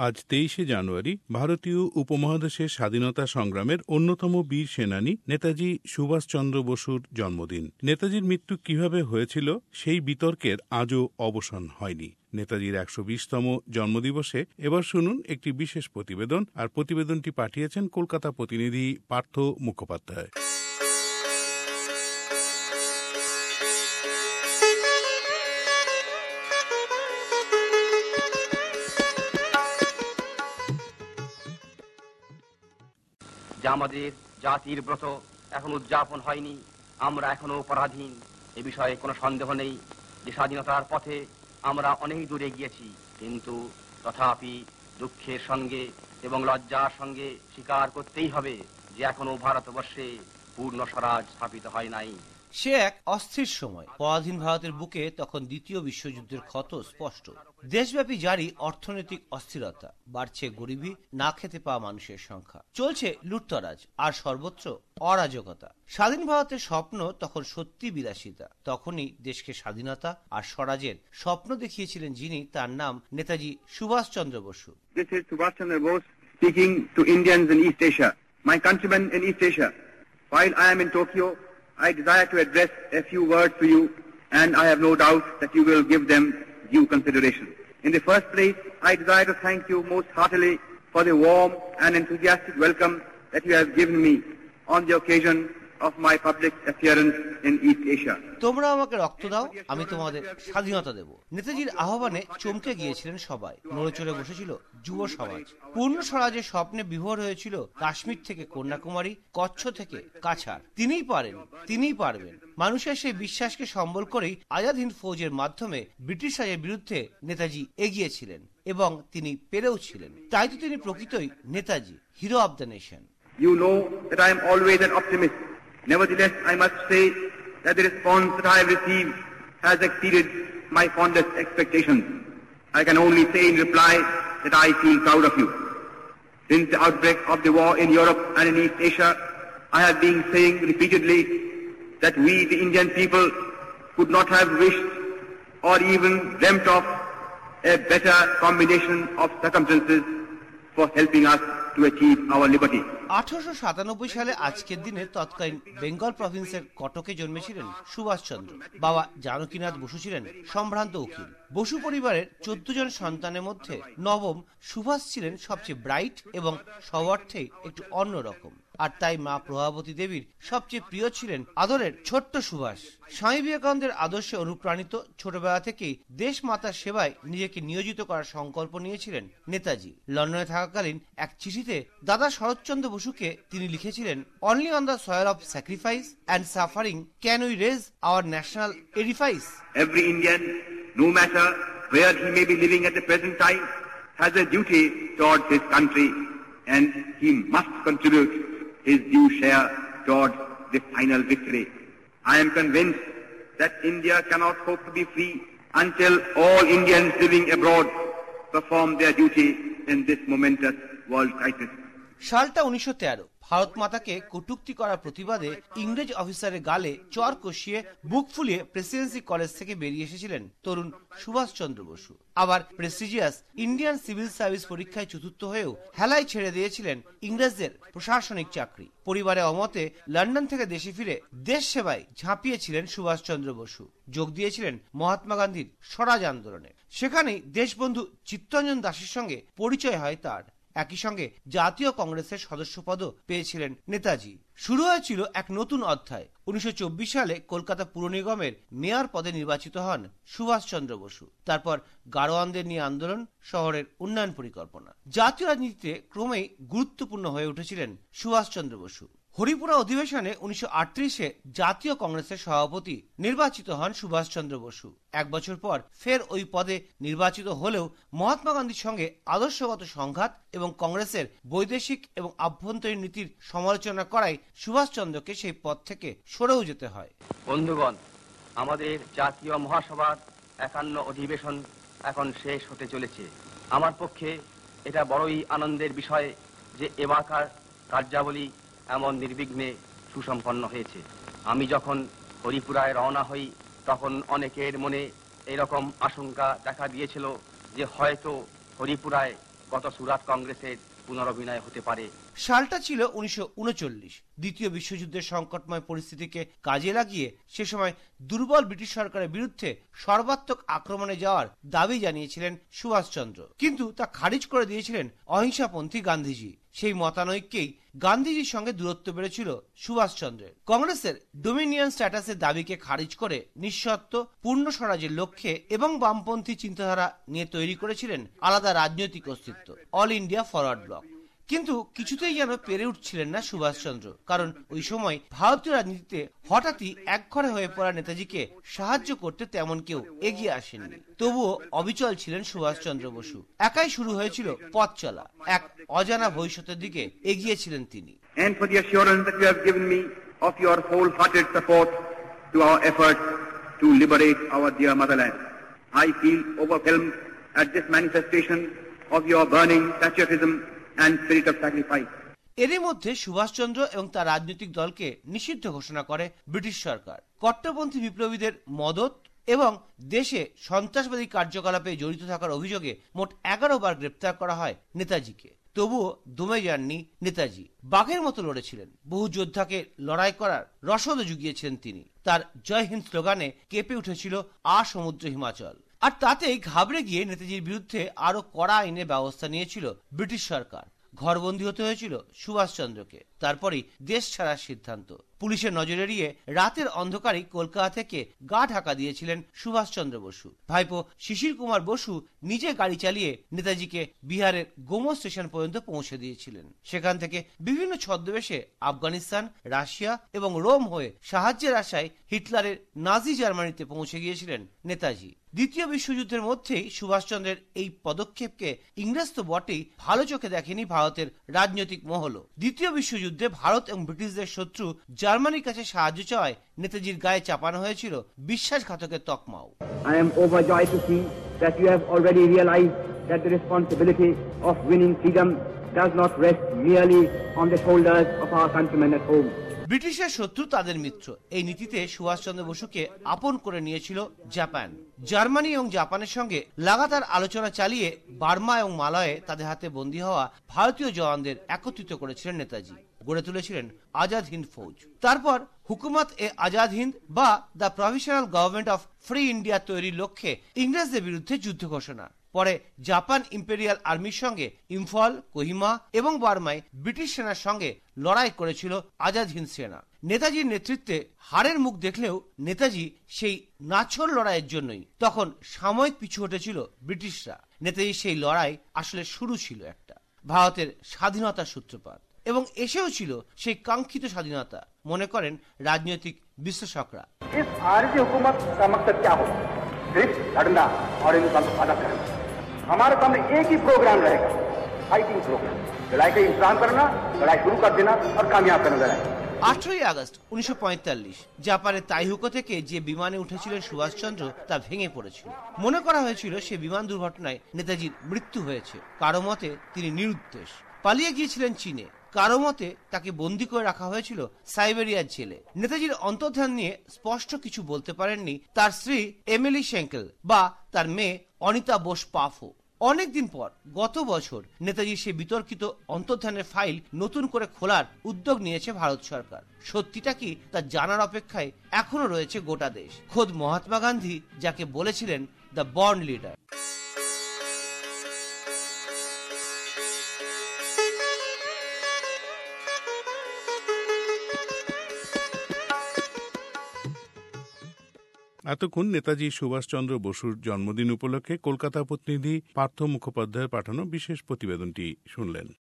আজ 23শে জানুয়ারি ভারতীয় উপমহাদেশের স্বাধীনতা সংগ্রামের অন্যতম বীর সেনানী নেতাজি সুভাষচন্দ্র বসুর জন্মদিন। নেতাজির মৃত্যু কিভাবে হয়েছিল সেই বিতর্কের আজও অবসান হয়নি। নেতাজির 120তম জন্মদিবসে এবার শুনুন একটি বিশেষ প্রতিবেদন। আর প্রতিবেদনটি পাঠিয়েছেন কলকাতা প্রতিনিধি পার্থ মুখোপাধ্যায়। যে আমাদের জাতির ব্রত এখন উদযাপন হয়নি, আমরা এখনো পরাধীন, এ বিষয়ে কোনো সন্দেহ নেই যে স্বাধীনতার পথে আমরা অনেক দূরে গিয়েছি, কিন্তু তথাপি দুঃখের সঙ্গে এবং লজ্জার সঙ্গে স্বীকার করতেই হবে যে এখনো ভারতবর্ষে পূর্ণ স্বরাজ স্থাপিত হয় নাই। সে এক অস্থির সময়। পরাধীন ভারতের বুকে তখন দ্বিতীয় বিশ্বযুদ্ধের ক্ষত স্পষ্ট। দেশব্যাপী জারি অর্থনৈতিক অস্থিরতা, বাড়ছে গরিবি, না খেতে পাওয়া মানুষের সংখ্যা, চলছে লুটতরাজ, আর সর্বত্র অরাজকতা। স্বাধীন ভারতের স্বপ্ন তখন সত্যি বিলাসিতা। তখনই দেশকে স্বাধীনতা আর স্বরাজের স্বপ্ন দেখিয়েছিলেন যিনি, তার নাম Netaji Subhash Chandra Basu. This is Subhash Chandra Bose speaking to Indians in East Asia. My countrymen in East Asia, while I am in Tokyo, I desire to address a few words to you, and I have no doubt that you will give them due consideration. In the first place, I desire to thank you most heartily for the warm and enthusiastic welcome that you have given me on the occasion of my public appearance in East Asia. তোমরা আমাকে রক্ত দাও, আমি তোমাদের স্বাধীনতা দেব। নেতাজির আহ্বানে চমকে গিয়েছিলেন সবাই। নড়েচড়ে বসেছিল যুব সমাজ। পূর্ণ স্বরাজের স্বপ্নে বিভোর হয়েছিল কাশ্মীর থেকে কন্যাকুমারী, কচ্ছ থেকে কাছাড়। তিনিই পারেন, তিনিই পারবেন। মানুষের সেই বিশ্বাসকে সম্বল করেই আজাদ হিন্দ ফৌজের মাধ্যমে ব্রিটিশ রাজের বিরুদ্ধে নেতাজি এগিয়েছিলেন, এবং তিনি পেরেও ছিলেন। তাই তো তিনি প্রকৃতই Netaji, hero of the nation. You know that I am always an optimist. Nevertheless, I must say that the response that I have received has exceeded my fondest expectations. I can only say in reply that I feel proud of you. Since the outbreak of the war in Europe and in East Asia, I have been saying repeatedly that we, the Indian people, could not have wished or even dreamt of a better combination of circumstances for helping us to achieve our liberty. 1897 সালে আজকের দিনে তৎকালীন বেঙ্গল প্রভিন্সের কটকে জন্মেছিলেন সুভাষচন্দ্র। বাবা জানকীনাথ বসু ছিলেন সম্ভ্রান্ত উকিল। বসু পরিবারের 14 জন সন্তানের মধ্যে নবম সুভাষ ছিলেন সবচেয়ে ব্রাইট এবং সব অর্থেই একটু অন্যরকম। আর তাই মা প্রভাবতী দেবীর সবচেয়ে প্রিয় ছিলেন আদরের ছোট্ট সুভাষ। স্বামী বিবেকানন্দের আদর্শে অনুপ্রাণিত ছোটবেলা থেকেই দেশ মাতার সেবায় নিজেকে নিয়োজিত করার সংকল্প নিয়েছিলেন নেতাজি। লন্ডনে থাকাকালীন এক চিঠিতে দাদা শরৎচন্দ্র বসুকে তিনি লিখেছিলেন, only on the soil of sacrifice and suffering can we raise our national edifice. Every Indian, no matter where he may be living at the present time, has a duty towards his country, and he must contribute his due share towards the final victory. I am convinced that India cannot hope to be free until all Indians living abroad perform their duty in this momentous world crisis. সালটা 1913। ভারত মাতাকে কটূক্তি করার প্রতিবাদে ইংরেজ অফিসারের গালে চর কষিয়ে বুক ফুলিয়ে প্রেসিডেন্সি কলেজ থেকে বেরিয়ে এসেছিলেন তরুণ সুভাষচন্দ্র বসু। আবার প্রেস্টিজিয়াস ইন্ডিয়ান সিভিল সার্ভিস পরীক্ষায় চতুর্থ হয়েও হেলায় ছেড়ে দিয়েছিলেন ইংরেজদের প্রশাসনিক চাকরি। পরিবারের অমতে লন্ডন থেকে দেশে ফিরে দেশ সেবায় ঝাঁপিয়েছিলেন সুভাষচন্দ্র বসু। যোগ দিয়েছিলেন মহাত্মা গান্ধীর স্বরাজ আন্দোলনে। সেখানেই দেশবন্ধু চিত্তরঞ্জন দাসের সঙ্গে পরিচয় হয় তার। একই সঙ্গে জাতীয় কংগ্রেসের সদস্যপদও পেয়েছিলেন নেতাজি। শুরু হয়েছিল এক নতুন অধ্যায়। 1924 সালে কলকাতা পুর নিগমের মেয়র পদে নির্বাচিত হন সুভাষচন্দ্র বসু। তারপর গাড়োয়ানদের নিয়ে আন্দোলন, শহরের উন্নয়ন পরিকল্পনা। জাতীয় রাজনীতিতে ক্রমেই গুরুত্বপূর্ণ হয়ে উঠেছিলেন সুভাষচন্দ্র বসু। হরিপুরা অধিবেশনে 1938-এ জাতীয় কংগ্রেসের সভাপতি নির্বাচিত হন সুভাষচন্দ্র বসু। এক বছর পর ফের ওই পদে নির্বাচিত হলেও মহাত্মা গান্ধীর সঙ্গে আদর্শগত সংঘাত এবং কংগ্রেসের বৈদেশিক এবং আভ্যন্তরীণ নীতির সমালোচনা করায় সুভাষচন্দ্রকে সেই পদ থেকে সরেও যেতে হয়। বন্ধুগণ, আমাদের জাতীয় মহাসভার 51 অধিবেশন এখন শেষ হতে চলেছে। আমার পক্ষে এটা বড়ই আনন্দের বিষয় যে এবারকার কার্যাবলী এমন নির্বিঘ্নে সুসম্পন্ন হয়েছে। আমি যখন হরিপুরায় রওনা হই তখন অনেকের মনে এরকম আশঙ্কা দেখা দিয়েছিল যে হয়তো হরিপুরায় গত সুরাট কংগ্রেসের পুনরভিনয় হতে পারে। সালটা ছিল 1939। দ্বিতীয় বিশ্বযুদ্ধের সংকটময় পরিস্থিতিকে কাজে লাগিয়ে সে সময় দুর্বল ব্রিটিশ সরকারের বিরুদ্ধে সর্বাত্মক আক্রমণে যাওয়ার দাবি জানিয়েছিলেন সুভাষচন্দ্র, কিন্তু তা খারিজ করে দিয়েছিলেন অহিংসাপন্থী গান্ধীজি। সেই মতানৈক্যেই গান্ধীজির সঙ্গে দূরত্ব বেড়েছিল সুভাষচন্দ্রের। কংগ্রেসের ডোমিনিয়ন স্ট্যাটাসের দাবিকে খারিজ করে নিঃশর্ত পূর্ণ স্বরাজের লক্ষ্যে এবং বামপন্থী চিন্তাধারা নিয়ে তৈরি করেছিলেন আলাদা রাজনৈতিক অস্তিত্ব, অল ইন্ডিয়া ফরওয়ার্ড ব্লক। কিন্তু কিছুতেই যেন পেরে উঠছিলেন না সুভাষচন্দ্র, কারণ ওই সময় ভারতীয় রাজনীতিতে হঠাৎই একঘরে হয়ে পড়া নেতাজিকে সাহায্য করতে তেমন কেউ এগিয়ে আসেননি। তবুও অবিচল ছিলেন সুভাষচন্দ্র বসু। একাই শুরু হয়েছিল পথ চলা, এক অজানা ভবিষ্যতের দিকে এগিয়েছিলেন তিনি। And for the assurance that you have given me of your wholehearted support to our efforts to liberate our dear motherland, I feel overwhelmed at this manifestation of your burning patriotism and spirit of sacrifice. এরই মধ্যে সুভাষচন্দ্র এবং তার রাজনৈতিক দলকে নিষিদ্ধ ঘোষণা করে British সরকার। কট্টরপন্থী বিপ্লবীদের মদত এবং দেশে সন্ত্রাসবাদী কার্যকলাপে জড়িত থাকার অভিযোগে মোট 11 বার গ্রেপ্তার করা হয় নেতাজিকে। তবুও দমে যাননি নেতাজি, বাঘের মতো লড়েছিলেন। বহু যোদ্ধাকে লড়াই করার রসদ জুগিয়েছিলেন তিনি। তার জয় হিন্দ স্লোগানে কেঁপে উঠেছিল সমুদ্র হিমাচল। আর তাতেই ঘাবড়ে গিয়ে নেতাজির বিরুদ্ধে আরো কড়া আইনের ব্যবস্থা নিয়েছিল ব্রিটিশ সরকার। ঘরবন্দি হতে হয়েছিল সুভাষচন্দ্রকে। তারপরেই দেশ ছাড়ার সিদ্ধান্ত। পুলিশের নজর এড়িয়ে রাতের অন্ধকারেই কলকাতা থেকে গা ঢাকা দিয়েছিলেন সুভাষচন্দ্র বসু। ভাইপো শিশির কুমার বসু নিজে গাড়ি চালিয়ে নেতাজিকে বিহারের গোমো স্টেশন পর্যন্ত পৌঁছে দিয়েছিলেন। সেখান থেকে বিভিন্ন ছদ্মবেশে আফগানিস্তান, রাশিয়া এবং রোম হয়ে সাহায্যের আশায় হিটলারের নাজি জার্মানিতে পৌঁছে গিয়েছিলেন নেতাজি। দ্বিতীয় বিশ্বযুদ্ধের মধ্যেই সুভাষচন্দ্রের এই পদক্ষেপকে ইংরেজ তো বটেই, ভালো চোখে দেখেনি ভারতের রাজনৈতিক মহলও। দ্বিতীয় বিশ্বযুদ্ধে ভারত এবং ব্রিটিশদের শত্রু জার্মানির কাছে সাহায্য চাওয়ায় নেতাজির গায়ে চাপানো হয়েছিল বিশ্বাসঘাতকের তকমাও। I am overjoyed to see that you have already realized that the responsibility of winning freedom does not rest merely on the shoulders of our countrymen at home. ব্রিটিশের শত্রু তাদের মিত্র, এই নীতিতে সুভাষচন্দ্র বসুকে আপন করে নিয়েছিল জাপান। জার্মানি এবং জাপানের সঙ্গে লাগাতার আলোচনা চালিয়ে বার্মা এবং মালয়ে তাদের হাতে বন্দী হওয়া ভারতীয় জওয়ানদের একত্রিত করেছিলেন নেতাজি। গড়ে তুলেছিলেন আজাদ হিন্দ ফৌজ। তারপর হুকুমত এ আজাদ হিন্দ বা the provisional government of free India তৈরির লক্ষ্যে ইংরেজদের বিরুদ্ধে যুদ্ধ ঘোষণা। পরে জাপান ইম্পেরিয়াল আর্মির সঙ্গে ইম্ফল, কোহিমা এবং বার্মায় ব্রিটিশ সেনার সঙ্গে লড়াই করেছিল আজাদ হিন্দ সেনা। নেতাজির নেতৃত্বে হারের মুখ দেখলেও নেতাজি সেই নাছোড় লড়াইয়ের জন্যই তখন সাময়িক পিছু হটেছিল ব্রিটিশরা। নেতাজির সেই লড়াই আসলে শুরু ছিল একটা ভারতের স্বাধীনতার সূত্রপাত, এবং এসেও ছিল সেই কাঙ্ক্ষিত স্বাধীনতা, মনে করেন রাজনৈতিক বিশ্লেষকরা। इस आरजी हुकूमत का मकसद क्या हो? सिर्फ लड़ना और हिंदुस्तान को आजाद करना। हमारे सामने एक ही प्रोग्राम रहेगा, फाइटिंग प्रोग्राम। लड़ाई का इंतजाम करना, लड़ाई शुरू कर देना और कामयाब करना लड़ाई। 18 আগস্ট 1945 জাপানের তাইহুকো থেকে যে বিমানে উঠেছিলেন সুভাষচন্দ্র তা ভেঙে পড়েছিল। মনে করা হয়েছিল সে বিমান দুর্ঘটনায় নেতাজির মৃত্যু হয়েছে। কারো মতে তিনি নিরুদ্দেশ পালিয়ে গিয়েছিলেন চীনে, কারো মতে তাকে বন্দী করে রাখা হয়েছিল সাইবেরিয়ার জেলে। নেতাজির অন্তর্ধান নিয়ে স্পষ্ট কিছু বলতে পারেননি তার স্ত্রী এমিলি শেঙ্কেল বা তার মেয়ে অনিতা বোস পাফো। অনেকদিন পর গত বছর নেতাজির সেই বিতর্কিত অন্তর্ধানের ফাইল নতুন করে খোলার উদ্যোগ নিয়েছে ভারত সরকার। সত্যিটা কি তা জানার অপেক্ষায় এখনো রয়েছে গোটা দেশ। খোদ মহাত্মা গান্ধী যাকে বলেছিলেন দ্য বর্ন লিডার। এতক্ষণ নেতাজি সুভাষচন্দ্র বসুর জন্মদিন উপলক্ষে কলকাতা প্রতিনিধি পার্থ মুখোপাধ্যায়ের পাঠানো বিশেষ প্রতিবেদনটি শুনলেন।